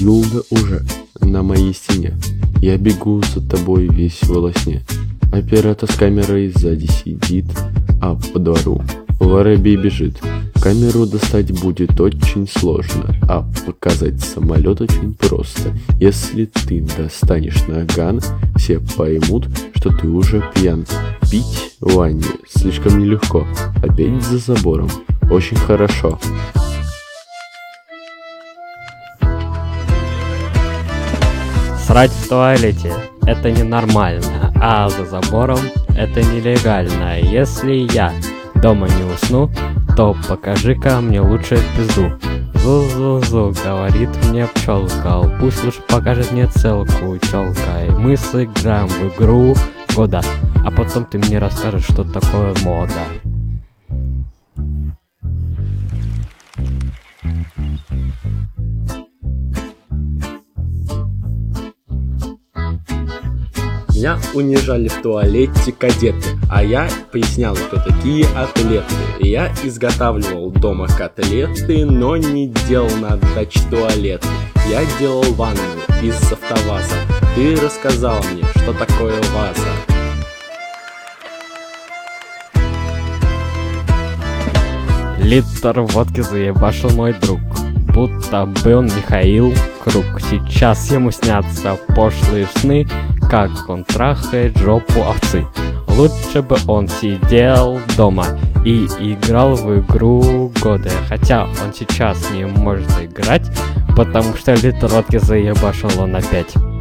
Мелькнула уже на моей стене. Я бегу за тобой весь во сне. Оператор с камерой сзади сидит, а по двору воробей бежит. Камеру достать будет очень сложно, а показать самолет очень просто. Если ты достанешь наган, все поймут, что ты уже пьян. Пить в ванне слишком нелегко, опять за забором очень хорошо. Срать в туалете – это ненормально, а за забором – это нелегально. Если я дома не усну, то покажи-ка мне лучше пизду. Зу-зу-зу, говорит мне пчелка, пусть лучше покажет мне целку тёлка. И мы сыграем в игру года, а потом ты мне расскажешь, что такое мода. Меня унижали в туалете кадеты, а я пояснял, кто такие атлеты. Я изготавливал дома котлеты, но не делал на даче туалет. Я делал ванну из автоваза. Ты рассказал мне, что такое ваза. Литр водки заебашил мой друг, будто бы он Михаил Круг. Сейчас ему снятся пошлые сны, как он трахает жопу овцы. Лучше бы он сидел дома и играл в игру года. Хотя он сейчас не может играть, потому что литр водки заебашил он опять.